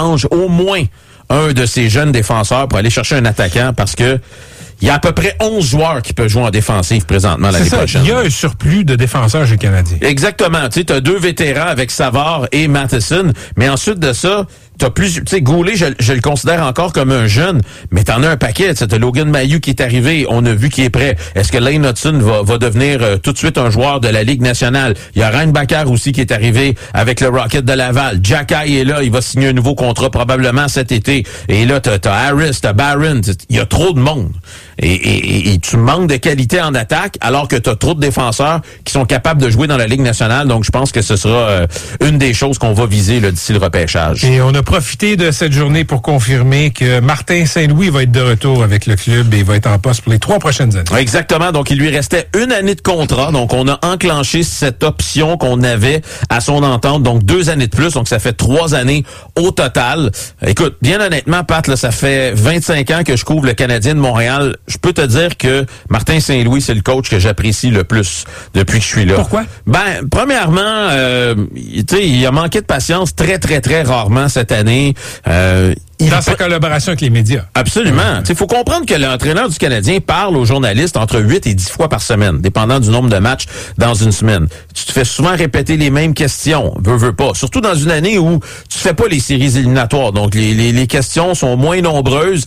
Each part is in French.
échange au moins un de ces jeunes défenseurs pour aller chercher un attaquant parce que il y a à peu près 11 joueurs qui peuvent jouer en défensive présentement l'année prochaine. Il y a un surplus de défenseurs chez le Canadien. Exactement. Tu sais, t'as 2 vétérans avec Savard et Matheson, mais ensuite de ça, t'as plus, tu sais, Goulet, je le considère encore comme un jeune, mais t'en as un paquet. T'as Logan Mailloux qui est arrivé, on a vu qu'il est prêt. Est-ce que Lane Hudson va devenir tout de suite un joueur de la Ligue nationale? Il y a Ryan Backer aussi qui est arrivé avec le Rocket de Laval. Jacky est là, il va signer un nouveau contrat probablement cet été. Et là, t'as Harris, t'as Barron, il y a trop de monde. Et tu manques de qualité en attaque alors que t'as trop de défenseurs qui sont capables de jouer dans la Ligue nationale. Donc, je pense que ce sera une des choses qu'on va viser là, d'ici le repêchage. Et on a profité de cette journée pour confirmer que Martin Saint-Louis va être de retour avec le club et va être en poste pour les 3 prochaines années. Exactement. Donc, il lui restait 1 année de contrat. Donc, on a enclenché cette option qu'on avait à son entente. Donc, 2 années de plus. Donc, ça fait 3 années au total. Écoute, bien honnêtement, Pat, là, ça fait 25 ans que je couvre le Canadien de Montréal. Je peux te dire que Martin Saint-Louis, c'est le coach que j'apprécie le plus depuis que je suis là. Pourquoi? Ben, premièrement, tu sais, il a manqué de patience très, très, très rarement cette année. Dans sa collaboration avec les médias. Absolument. Il faut comprendre que l'entraîneur du Canadien parle aux journalistes entre 8 et 10 fois par semaine, dépendant du nombre de matchs dans une semaine. Tu te fais souvent répéter les mêmes questions, veux pas. Surtout dans une année où tu fais pas les séries éliminatoires. Donc, les questions sont moins nombreuses.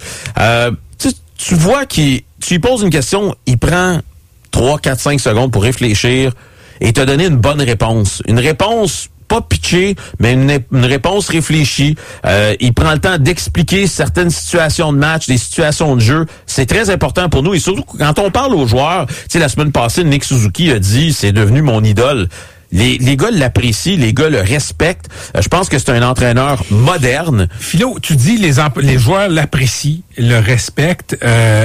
Tu vois tu lui poses une question, il prend 3, 4, 5 secondes pour réfléchir et te donner une bonne réponse. Une réponse pas pitché, mais une réponse réfléchie. Il prend le temps d'expliquer certaines situations de match, des situations de jeu. C'est très important pour nous. Et surtout, quand on parle aux joueurs, tu sais, la semaine passée, Nick Suzuki a dit, c'est devenu mon idole. Les gars l'apprécient, les gars le respectent. Je pense que c'est un entraîneur moderne. Philo, tu dis les joueurs l'apprécient, le respectent.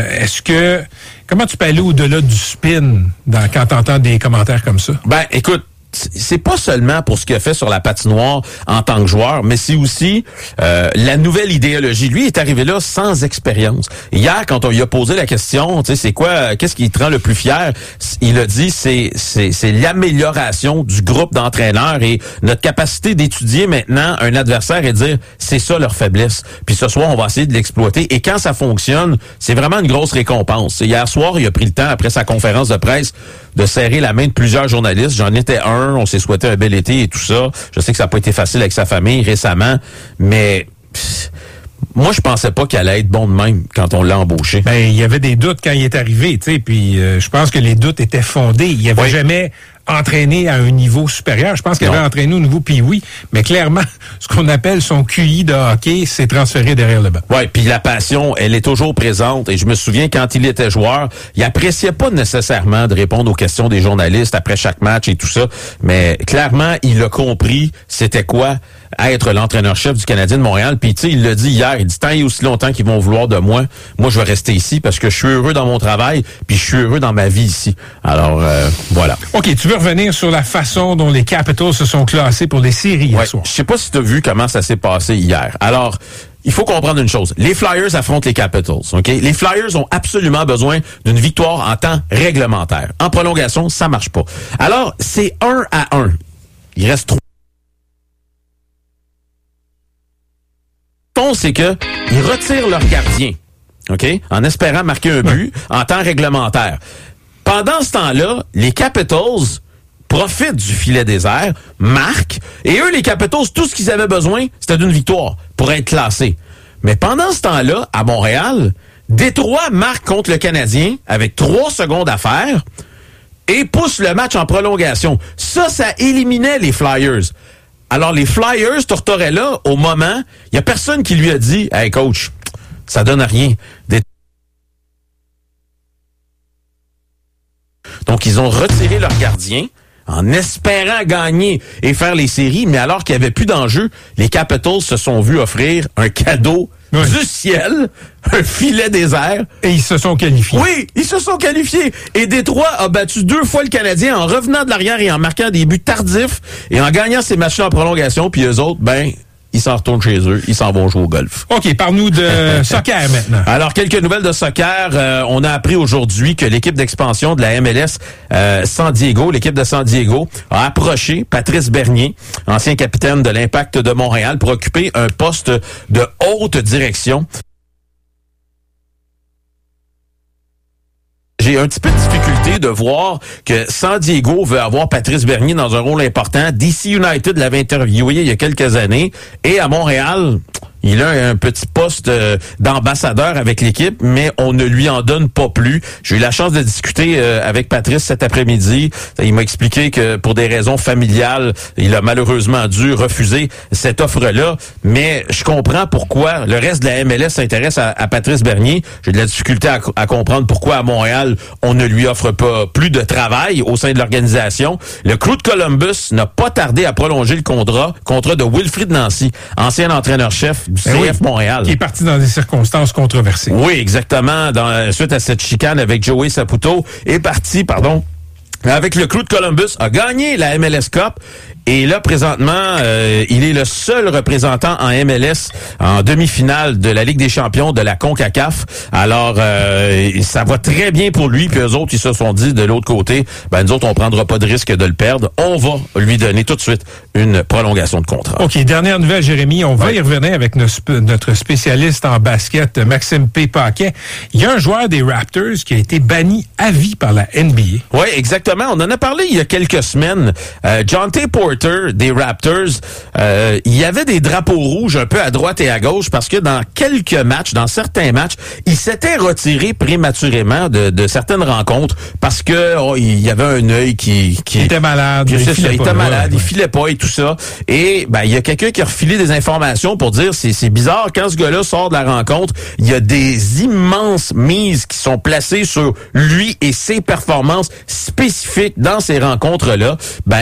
Comment tu peux aller au-delà du spin quand tu entends des commentaires comme ça? Ben, écoute, c'est pas seulement pour ce qu'il a fait sur la patinoire en tant que joueur, mais c'est aussi la nouvelle idéologie. Lui est arrivé là sans expérience. Hier, quand on lui a posé la question, tu sais, c'est quoi, qu'est-ce qui te rend le plus fier? Il a dit, c'est l'amélioration du groupe d'entraîneurs et notre capacité d'étudier maintenant un adversaire et dire, c'est ça leur faiblesse. Puis ce soir, on va essayer de l'exploiter. Et quand ça fonctionne, c'est vraiment une grosse récompense. Hier soir, il a pris le temps, après sa conférence de presse, de serrer la main de plusieurs journalistes. J'en étais un, on s'est souhaité un bel été et tout ça. Je sais que ça n'a pas été facile avec sa famille récemment, mais moi, je pensais pas qu'il allait être bon de même quand on l'a embauché. Ben, il y avait des doutes quand il est arrivé, tu sais, puis je pense que les doutes étaient fondés. Il avait jamais entraîné à un niveau supérieur. Je pense qu'il avait entraîné au niveau Pee-Wee, mais clairement, ce qu'on appelle son QI de hockey, c'est transféré derrière le banc. Oui, puis la passion, elle est toujours présente. Et je me souviens, quand il était joueur, il appréciait pas nécessairement de répondre aux questions des journalistes après chaque match et tout ça, mais clairement, il a compris c'était quoi être l'entraîneur-chef du Canadien de Montréal. Puis tu sais, il l'a dit hier, il dit tant et aussi longtemps qu'ils vont vouloir de moi, je vais rester ici parce que je suis heureux dans mon travail, puis je suis heureux dans ma vie ici. Alors, voilà. OK, tu veux revenir sur la façon dont les Capitals se sont classés pour les séries hier soir? Je sais pas si tu as vu comment ça s'est passé hier. Alors, il faut comprendre une chose. Les Flyers affrontent les Capitals, OK? Les Flyers ont absolument besoin d'une victoire en temps réglementaire. En prolongation, ça marche pas. Alors, c'est 1-1. Il reste 3. C'est que ils retirent leur gardien, OK? En espérant marquer un but en temps réglementaire. Pendant ce temps-là, les Capitals profitent du filet désert, marquent, et eux, les Capitals, tout ce qu'ils avaient besoin, c'était d'une victoire pour être classés. Mais pendant ce temps-là, à Montréal, Détroit marque contre le Canadien avec 3 secondes à faire et pousse le match en prolongation. Ça éliminait les Flyers. Alors, les Flyers, Tortorella, au moment, il n'y a personne qui lui a dit « Hey, coach, ça donne rien. » Donc, ils ont retiré leur gardien en espérant gagner et faire les séries, mais alors qu'il n'y avait plus d'enjeu, les Capitals se sont vus offrir un cadeau du ciel, un filet désert. Et ils se sont qualifiés. Oui, ils se sont qualifiés. Et Détroit a battu 2 fois le Canadien en revenant de l'arrière et en marquant des buts tardifs et en gagnant ces matchs-là en prolongation. Puis eux autres, ils s'en retournent chez eux, ils s'en vont jouer au golf. OK, parle-nous de soccer maintenant. Alors, quelques nouvelles de soccer. On a appris aujourd'hui que l'équipe d'expansion de la MLS San Diego, l'équipe de San Diego, a approché Patrice Bernier, ancien capitaine de l'Impact de Montréal, pour occuper un poste de haute direction. J'ai un petit peu de difficulté de voir que San Diego veut avoir Patrice Bernier dans un rôle important. DC United l'avait interviewé il y a quelques années. Et à Montréal, il a un petit poste d'ambassadeur avec l'équipe, mais on ne lui en donne pas plus. J'ai eu la chance de discuter avec Patrice cet après-midi. Il m'a expliqué que pour des raisons familiales, il a malheureusement dû refuser cette offre-là. Mais je comprends pourquoi le reste de la MLS s'intéresse à Patrice Bernier. J'ai de la difficulté à comprendre pourquoi à Montréal, on ne lui offre pas plus de travail au sein de l'organisation. Le Crew de Columbus n'a pas tardé à prolonger le contrat de Wilfried Nancy, ancien entraîneur-chef du CF Montréal. Qui est parti dans des circonstances controversées. Oui, exactement. Suite à cette chicane avec Joey Saputo, est parti, avec le Crew de Columbus, a gagné la MLS Cup. Et là, présentement, il est le seul représentant en MLS en demi-finale de la Ligue des champions de la CONCACAF. Alors, ça va très bien pour lui. Puis eux autres, ils se sont dit de l'autre côté, nous autres, on prendra pas de risque de le perdre. On va lui donner tout de suite une prolongation de contrat. OK, dernière nouvelle, Jérémy. On va y revenir avec notre spécialiste en basket, Maxime P. Paquet. Il y a un joueur des Raptors qui a été banni à vie par la NBA. Oui, exactement. On en a parlé il y a quelques semaines. John T. Porter des Raptors, il y avait des drapeaux rouges un peu à droite et à gauche parce que dans certains matchs, il s'était retiré prématurément de certaines rencontres parce que il y avait un œil qui était malade. Il était malade, il filait pas et tout ça. Et il y a quelqu'un qui a refilé des informations pour dire c'est bizarre, quand ce gars-là sort de la rencontre, il y a des immenses mises qui sont placées sur lui et ses performances spécifiques dans ces rencontres-là.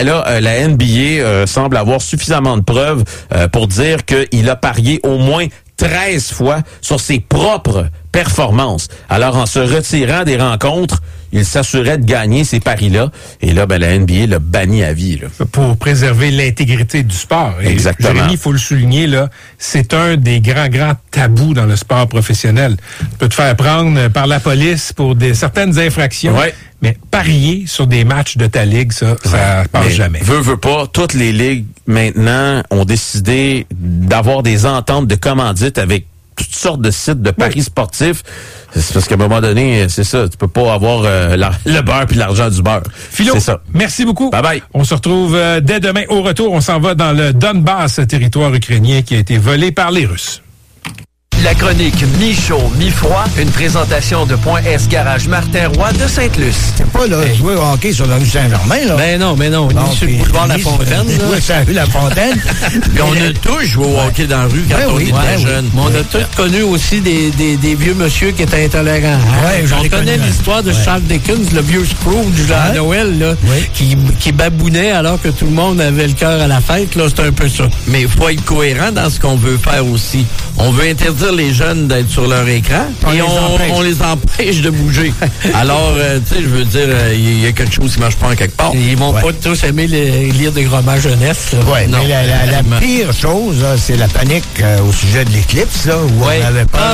La NBA semble avoir suffisamment de preuves pour dire qu'il a parié au moins 13 fois sur ses propres performances. Alors, en se retirant des rencontres, il s'assurait de gagner ces paris-là. Et là, la NBA l'a banni à vie. Là. Pour préserver l'intégrité du sport. Et exactement. Jérémy, il faut le souligner, là, c'est un des grands tabous dans le sport professionnel. Tu peux te faire prendre par la police pour certaines infractions. Ouais. Mais parier sur des matchs de ta ligue, ça passe jamais. Veut pas, toutes les ligues maintenant ont décidé d'avoir des ententes de commandite avec toutes sortes de sites de paris sportifs. C'est parce qu'à un moment donné, c'est ça, tu peux pas avoir le beurre puis l'argent du beurre. Philo, c'est ça. Merci beaucoup. Bye bye. On se retrouve dès demain. Au retour, on s'en va dans le Donbass, territoire ukrainien qui a été volé par les Russes. La chronique mi-chaud, mi-froid, une présentation de Point S Garage Martin Roy de Sainte-Luce. C'est pas là, jouer au hockey sur la rue Saint-Germain, là. Ben non. Ni sur le boulevard La Fontaine. Oui, sur la rue La Fontaine. Puis on a tous joué au hockey dans la rue quand on était jeunes. Mais on a tous connu aussi des vieux monsieur qui étaient intolérants. On connaît l'histoire de Charles Dickens, le vieux Scrooge à Noël, là, qui babounait alors que tout le monde avait le cœur à la fête. Là, c'est un peu ça. Mais il faut être cohérent dans ce qu'on veut faire aussi. On veut interdire les jeunes d'être sur leur écran et on les empêche de bouger. Alors, tu sais, je veux dire, il y a quelque chose qui marche pas en quelque part. Ils vont pas tous aimer lire des romans jeunesse. Oui, mais la pire chose, là, c'est la panique au sujet de l'éclipse, là, où on avait peur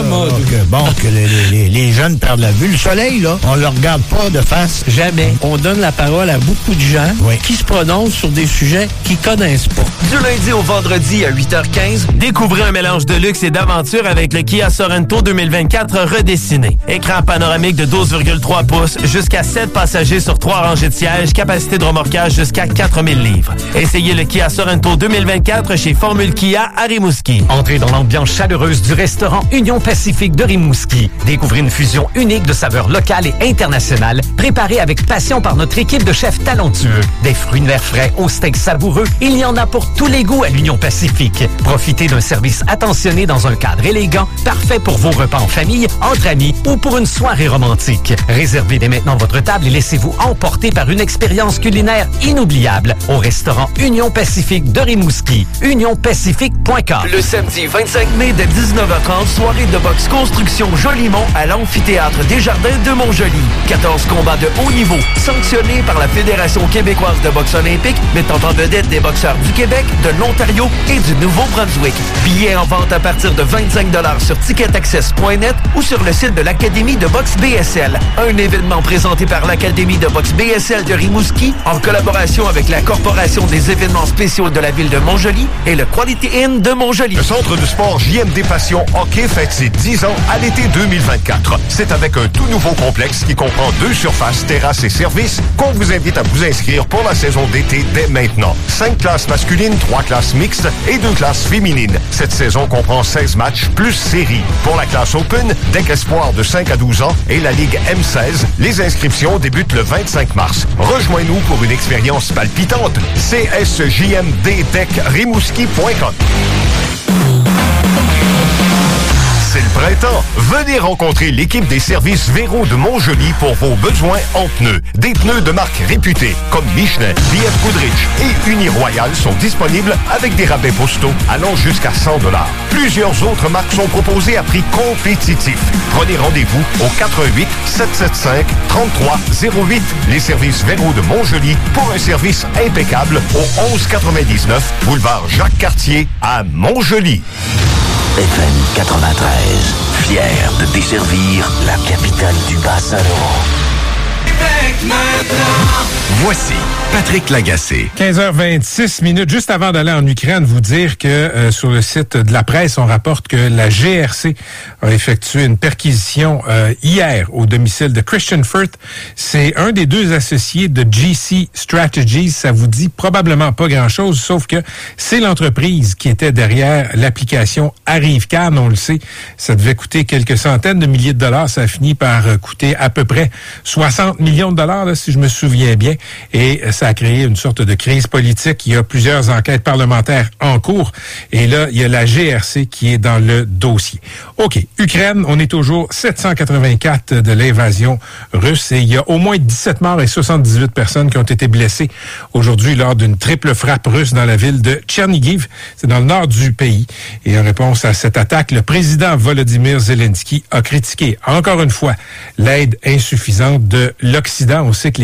que les jeunes perdent la vue. Le soleil, là, on le regarde pas de face. Jamais. On donne la parole à beaucoup de gens qui se prononcent sur des sujets qu'ils connaissent pas. Du lundi au vendredi à 8h15, découvrez un mélange de luxe et d'aventure avec le Kia Sorento 2024 redessiné. Écran panoramique de 12,3 pouces, jusqu'à 7 passagers sur 3 rangées de sièges, capacité de remorquage jusqu'à 4000 livres. Essayez le Kia Sorento 2024 chez Formule Kia à Rimouski. Entrez dans l'ambiance chaleureuse du restaurant Union Pacifique de Rimouski. Découvrez une fusion unique de saveurs locales et internationales, préparée avec passion par notre équipe de chefs talentueux. Des fruits de mer frais au steak savoureux, il y en a pour tous les goûts à l'Union Pacifique. Profitez d'un service attentionné dans un cadre élégant élégant, parfait pour vos repas en famille, entre amis ou pour une soirée romantique. Réservez dès maintenant votre table et laissez-vous emporter par une expérience culinaire inoubliable au restaurant Union Pacifique de Rimouski. UnionPacifique.com. Le samedi 25 mai dès 19h30, soirée de boxe construction Jolimont à l'amphithéâtre Desjardins de Montjoly. 14 combats de haut niveau, sanctionnés par la Fédération québécoise de boxe olympique, mettant en vedette des boxeurs du Québec, de l'Ontario et du Nouveau-Brunswick. Billets en vente à partir de 25 $ sur ticketaccess.net ou sur le site de l'Académie de boxe BSL. Un événement présenté par l'Académie de boxe BSL de Rimouski en collaboration avec la Corporation des événements spéciaux de la ville de Montjoly et le Quality Inn de Montjoly. Le centre de sport JMD Passion Hockey fête ses 10 ans à l'été 2024. C'est avec un tout nouveau complexe qui comprend 2 surfaces, terrasses et services qu'on vous invite à vous inscrire pour la saison d'été dès maintenant. 5 classes masculines, 3 classes mixtes et 2 classes féminines. Cette saison comprend 16 matchs plus séries. Pour la classe Open, deck espoir de 5 à 12 ans et la Ligue M16, les inscriptions débutent le 25 mars. Rejoins-nous pour une expérience palpitante. csjmddecrimouski.com. C'est le printemps. Venez rencontrer l'équipe des services Véro de Montjoly pour vos besoins en pneus. Des pneus de marque réputée comme Michelin, BF Goodrich et Uniroyal sont disponibles avec des rabais postaux allant jusqu'à 100 $. Plusieurs autres marques sont proposées à prix compétitifs. Prenez rendez-vous au 88 775 3308. Les services Véro de Montjoly pour un service impeccable au 1199 boulevard Jacques-Cartier à Montjoly. FM 93, fier de desservir la capitale du Bas-Saint-Laurent. Voici Patrick Lagacé. 15h26, juste avant d'aller en Ukraine, vous dire que sur le site de la presse, on rapporte que la GRC a effectué une perquisition hier au domicile de Christian Firth. C'est un des 2 associés de GC Strategies. Ça vous dit probablement pas grand-chose, sauf que c'est l'entreprise qui était derrière l'application Arrive-Can. On le sait, ça devait coûter quelques centaines de milliers de dollars. Ça a fini par coûter à peu près 60 millions de dollars, là, si je me souviens bien. Et ça a créé une sorte de crise politique. Il y a plusieurs enquêtes parlementaires en cours. Et là, il y a la GRC qui est dans le dossier. OK. Ukraine, on est toujours 784 de l'invasion russe. Et il y a au moins 17 morts et 78 personnes qui ont été blessées aujourd'hui lors d'une triple frappe russe dans la ville de Tchernigiv. C'est dans le nord du pays. Et en réponse à cette attaque, le président Volodymyr Zelensky a critiqué encore une fois l'aide insuffisante de l'Occident. On sait que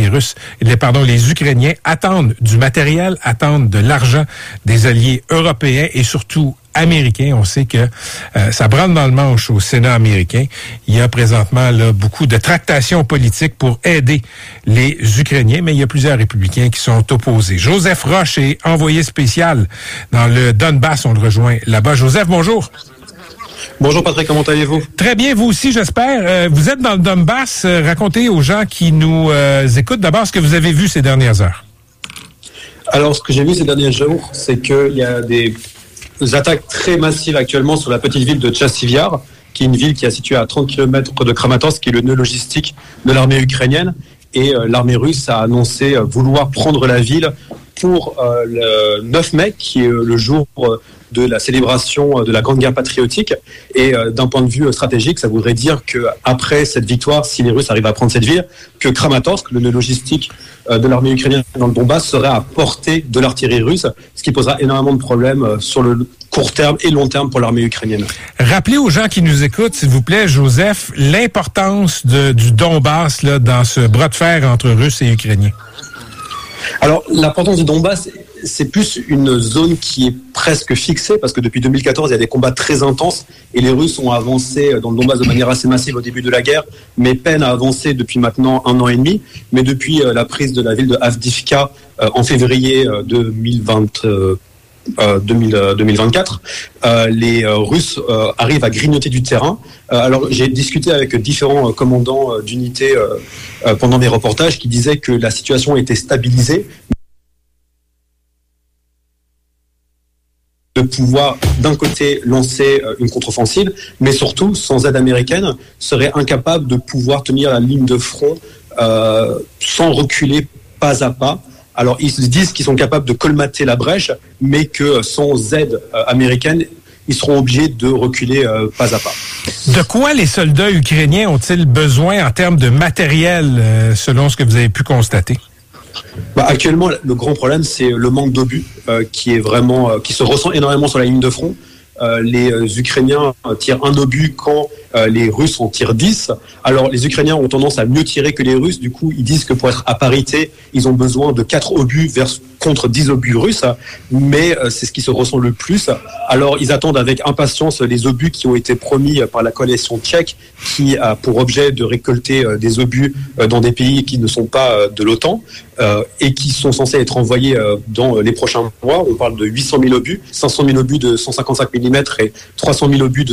les Ukrainiens attendent du matériel, attendent de l'argent des alliés européens et surtout américains. On sait que ça branle dans le manche au Sénat américain. Il y a présentement là beaucoup de tractations politiques pour aider les Ukrainiens, mais il y a plusieurs républicains qui sont opposés. Joseph Roche est envoyé spécial dans le Donbass. On le rejoint là-bas. Joseph, bonjour. Bonjour Patrick, comment allez-vous? Très bien, vous aussi, j'espère. Vous êtes dans le Donbass. Racontez aux gens qui nous écoutent d'abord ce que vous avez vu ces dernières heures. Alors, ce que j'ai vu ces derniers jours, c'est qu'il y a des attaques très massives actuellement sur la petite ville de Tchassivyar, qui est une ville qui est située à 30 km de Kramatorsk, qui est le nœud logistique de l'armée ukrainienne. Et l'armée russe a annoncé vouloir prendre la ville pour le 9 mai, qui est le jour de la célébration de la Grande Guerre patriotique. Et d'un point de vue stratégique, ça voudrait dire qu'après cette victoire, si les Russes arrivent à prendre cette ville, que Kramatorsk, le nœud logistique de l'armée ukrainienne dans le Donbass, serait à portée de l'artillerie russe, ce qui posera énormément de problèmes sur le court terme et long terme pour l'armée ukrainienne. Rappelez aux gens qui nous écoutent, s'il vous plaît, Joseph, l'importance du Donbass là, dans ce bras de fer entre Russes et Ukrainiens. Alors, l'importance du Donbass, c'est plus une zone qui est presque fixée, parce que depuis 2014, il y a des combats très intenses, et les Russes ont avancé dans le Donbass de manière assez massive au début de la guerre, mais peinent à avancer depuis maintenant 1 an et demi. Mais depuis la prise de la ville de Avdiivka en février 2024, les Russes arrivent à grignoter du terrain. Alors j'ai discuté avec différents commandants d'unités pendant mes reportages qui disaient que la situation était stabilisée, de pouvoir d'un côté lancer une contre-offensive, mais surtout sans aide américaine serait incapable de pouvoir tenir la ligne de front sans reculer pas à pas. Alors, ils se disent qu'ils sont capables de colmater la brèche, mais que sans aide américaine, ils seront obligés de reculer pas à pas. De quoi les soldats ukrainiens ont-ils besoin en termes de matériel, selon ce que vous avez pu constater? Actuellement, le grand problème, c'est le manque d'obus qui se ressent énormément sur la ligne de front. Les Ukrainiens tirent un obus quand les Russes en tirent 10. Alors, les Ukrainiens ont tendance à mieux tirer que les Russes. Du coup, ils disent que pour être à parité, ils ont besoin de 4 obus contre 10 obus russes. Mais c'est ce qui se ressent le plus. Alors, ils attendent avec impatience les obus qui ont été promis par la coalition tchèque, qui a pour objet de récolter des obus dans des pays qui ne sont pas de l'OTAN et qui sont censés être envoyés dans les prochains mois. On parle de 800 000 obus, 500 000 obus de 155 mm et 300 000 obus de